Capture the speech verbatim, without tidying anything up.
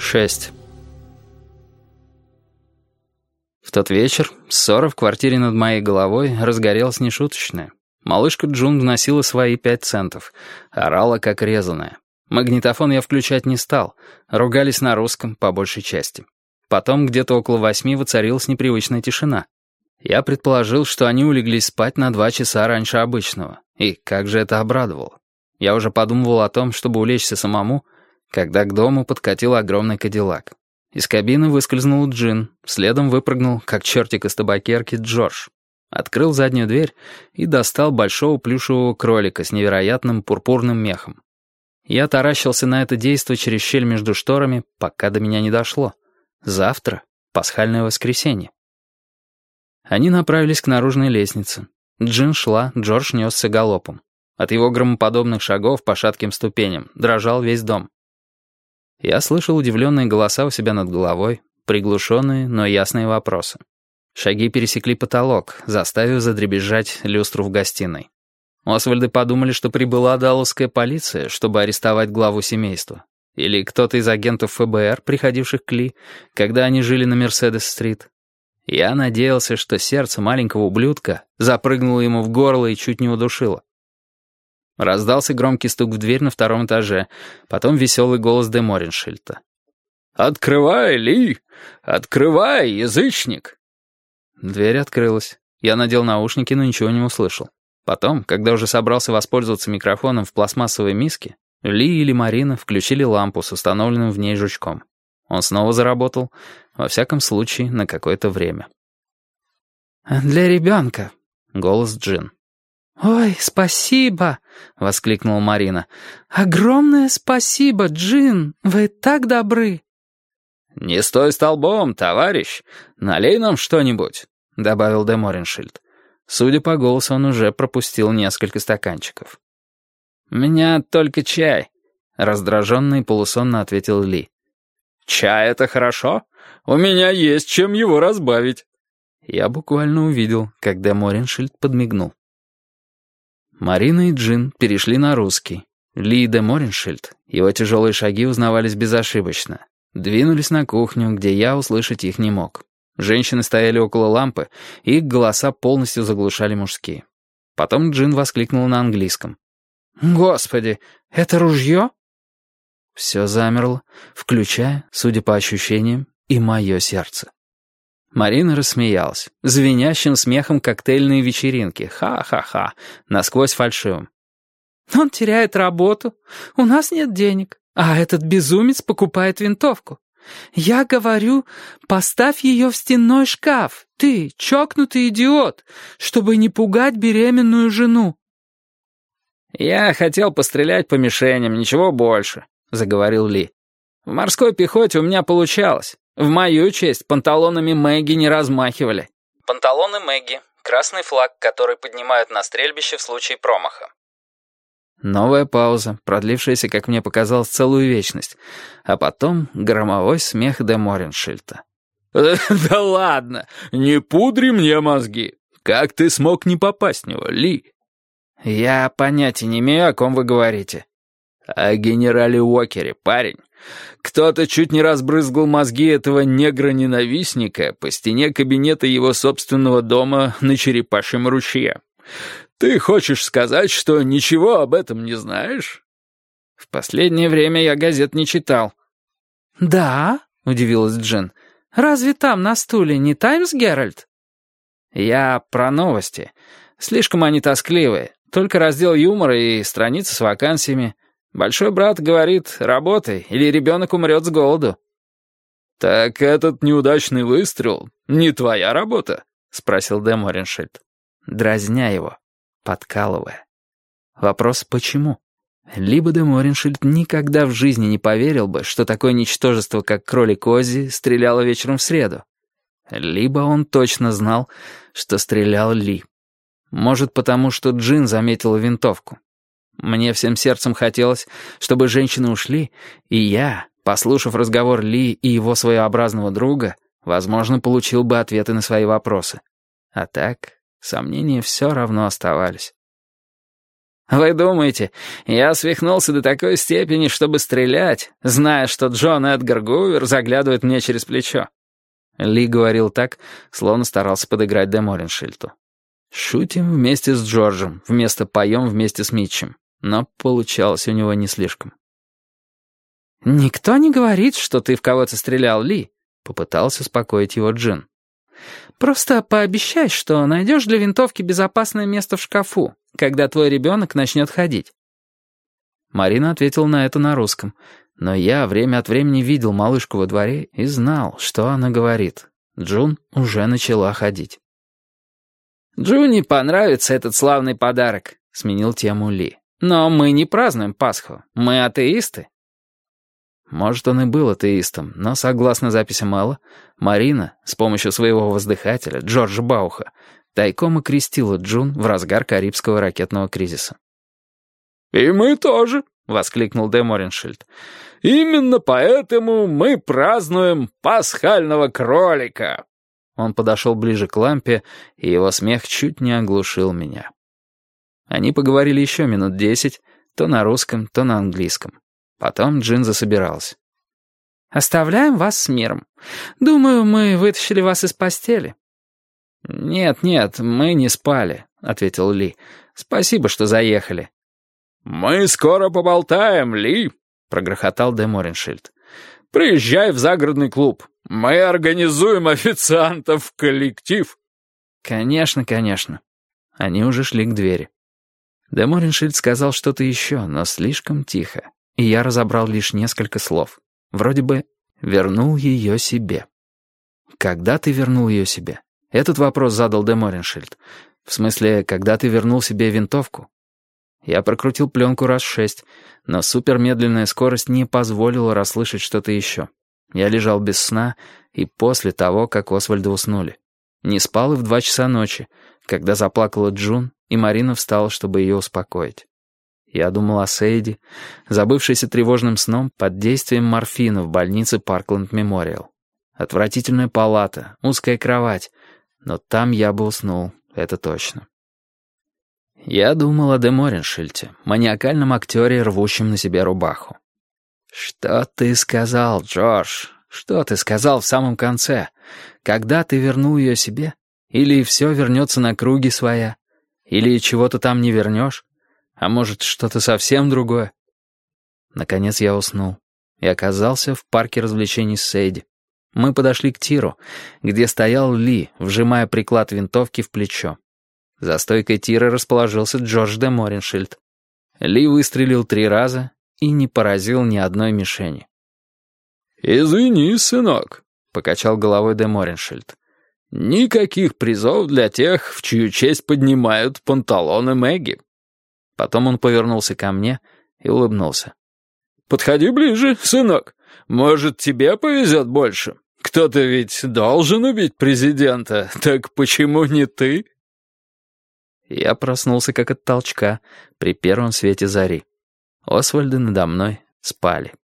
шесть. В тот вечер ссора в квартире над моей головой разгорелась нешуточная. Малышка Джун вносила свои пять центов, орала как резаная. Магнитофон я включать не стал, ругались на русском по большей части. Потом где-то около восьми воцарилась непривычная тишина. Я предположил, что они улеглись спать на два часа раньше обычного, и как же это обрадовало. Я уже подумывал о том, чтобы улечься самому, когда к дому подкатил огромный кадиллак. Из кабины выскользнул Джин, следом выпрыгнул, как чертик из табакерки, Джордж. Открыл заднюю дверь и достал большого плюшевого кролика с невероятным пурпурным мехом. Я таращился на это действо через щель между шторами, пока до меня не дошло. Завтра — пасхальное воскресенье. Они направились к наружной лестнице. Джин шла, Джордж несся галопом. От его громоподобных шагов по шатким ступеням дрожал весь дом. Я слышал удивленные голоса у себя над головой, приглушенные, но ясные вопросы. Шаги пересекли потолок, заставив задребезжать люстру в гостиной. Освальды подумали, что прибыла далласская полиция, чтобы арестовать главу семейства. Или кто-то из агентов эф бэ эр, приходивших к Ли, когда они жили на Мерседес-стрит. Я надеялся, что сердце маленького ублюдка запрыгнуло ему в горло и чуть не удушило. Раздался громкий стук в дверь на втором этаже, потом веселый голос де Мореншильта. «Открывай, Ли! Открывай, язычник!» Дверь открылась. Я надел наушники, но ничего не услышал. Потом, когда уже собрался воспользоваться микрофоном в пластмассовой миске, Ли или Марина включили лампу с установленным в ней жучком. Он снова заработал, во всяком случае, на какое-то время. «Для ребенка», — голос Джин. «Ой, спасибо!» — воскликнула Марина. «Огромное спасибо, Джин! Вы так добры!» «Не стой столбом, товарищ! Налей нам что-нибудь!» — добавил де Мореншильд. Судя по голосу, он уже пропустил несколько стаканчиков. «У меня только чай», — раздраженно и полусонно ответил Ли. «Чай — это хорошо. У меня есть чем его разбавить». Я буквально увидел, как де Мореншильд подмигнул. Марина и Джин перешли на русский. Ли и де Мореншильд, его тяжелые шаги узнавались безошибочно. Двинулись на кухню, где я услышать их не мог. Женщины стояли около лампы, и их голоса полностью заглушали мужские. Потом Джин воскликнул на английском. «Господи, это ружье?» Все замерло, включая, судя по ощущениям, и мое сердце. Марина рассмеялась, звенящим смехом коктейльной вечеринки. Ха-ха-ха, насквозь фальшивым. «Он теряет работу, у нас нет денег, а этот безумец покупает винтовку. Я говорю, поставь ее в стенной шкаф, ты, чокнутый идиот, чтобы не пугать беременную жену». «Я хотел пострелять по мишеням, ничего больше», — заговорил Ли. «В морской пехоте у меня получалось. В мою честь панталонами Мэгги не размахивали». Панталоны Мэгги — красный флаг, который поднимают на стрельбище в случае промаха. Новая пауза, продлившаяся, как мне показалось, целую вечность. А потом громовой смех де Мореншильта. «Да ладно, не пудри мне мозги. Как ты смог не попасть в него, Ли?» «Я понятия не имею, о ком вы говорите». «О генерале Уокере, парень. Кто-то чуть не разбрызгал мозги этого негра-ненавистника по стене кабинета его собственного дома на Черепашьем ручье. Ты хочешь сказать, что ничего об этом не знаешь?» «В последнее время я газет не читал». «Да?» — удивилась Джин. «Разве там на стуле не «Таймс Геральд»?» «Я про новости. Слишком они тоскливые. Только раздел юмора и страницы с вакансиями. Большой брат говорит, работай, или ребенок умрет с голоду». «Так этот неудачный выстрел не твоя работа?» — спросил де Мореншильд, дразня его, подкалывая. Вопрос «почему?». Либо де Мореншильд никогда в жизни не поверил бы, что такое ничтожество, как кролик Оззи, стреляло вечером в среду. Либо он точно знал, что стрелял Ли. Может, потому что Джин заметила винтовку. Мне всем сердцем хотелось, чтобы женщины ушли, и я, послушав разговор Ли и его своеобразного друга, возможно, получил бы ответы на свои вопросы. А так, сомнения все равно оставались. Вы думаете, я свихнулся до такой степени, чтобы стрелять, зная, что Джон Эдгар Гувер заглядывает мне через плечо?» Ли говорил так, словно старался подыграть Де Мореншильту. «Шутим вместе с Джорджем, вместо поем вместе с Митчем». Но получалось у него не слишком. «Никто не говорит, что ты в кого-то стрелял, Ли», — попытался успокоить его Джин. «Просто пообещай, что найдешь для винтовки безопасное место в шкафу, когда твой ребенок начнет ходить». Марина ответила на это на русском, но я время от времени видел малышку во дворе и знал, что она говорит. Джун уже начала ходить. «Джуни понравится этот славный подарок», — сменил тему Ли. «Но мы не празднуем Пасху. Мы атеисты». Может, он и был атеистом, но, согласно записям Элла, Марина с помощью своего воздыхателя, Джорджа Бауха, тайком окрестила Джун в разгар Карибского ракетного кризиса. «И мы тоже», — воскликнул Де Мореншильд. «Именно поэтому мы празднуем пасхального кролика». Он подошел ближе к лампе, и его смех чуть не оглушил меня. Они поговорили еще минут десять, то на русском, то на английском. Потом Джин засобирался. «Оставляем вас с миром. Думаю, мы вытащили вас из постели». «Нет, нет, мы не спали», — ответил Ли. «Спасибо, что заехали». «Мы скоро поболтаем, Ли», — прогрохотал Де Мореншильд. «Приезжай в загородный клуб. Мы организуем официантов в коллектив». «Конечно, конечно». Они уже шли к двери. Де Мореншильд сказал что-то еще, но слишком тихо, и я разобрал лишь несколько слов. Вроде бы «вернул ее себе». «Когда ты вернул ее себе?» Этот вопрос задал Де Мореншильд. В смысле, когда ты вернул себе винтовку? Я прокрутил пленку раз шесть, но супермедленная скорость не позволила расслышать что-то еще. Я лежал без сна и после того, как Освальды уснули. Не спал и в два часа ночи, когда заплакала Джун, и Марина встала, чтобы ее успокоить. Я думал о Сейди, забывшейся тревожным сном под действием морфина в больнице Паркленд Мемориал. Отвратительная палата, узкая кровать, но там я бы уснул, это точно. Я думал о Де Мореншильте, маниакальном актере, рвущем на себе рубаху. «Что ты сказал, Джордж? Что ты сказал в самом конце? Когда ты вернул ее себе? Или все вернется на круги своя? Или чего-то там не вернешь? А может, что-то совсем другое?» Наконец я уснул и оказался в парке развлечений с Сейди. Мы подошли к тиру, где стоял Ли, вжимая приклад винтовки в плечо. За стойкой тира расположился Джордж Де Мореншильд. Ли выстрелил три раза и не поразил ни одной мишени. «Извини, сынок», — покачал головой Де Мореншильд. «Никаких призов для тех, в чью честь поднимают панталоны Мэгги». Потом он повернулся ко мне и улыбнулся. «Подходи ближе, сынок. Может, тебе повезет больше? Кто-то ведь должен убить президента, так почему не ты?» Я проснулся как от толчка при первом свете зари. Освальды надо мной спали.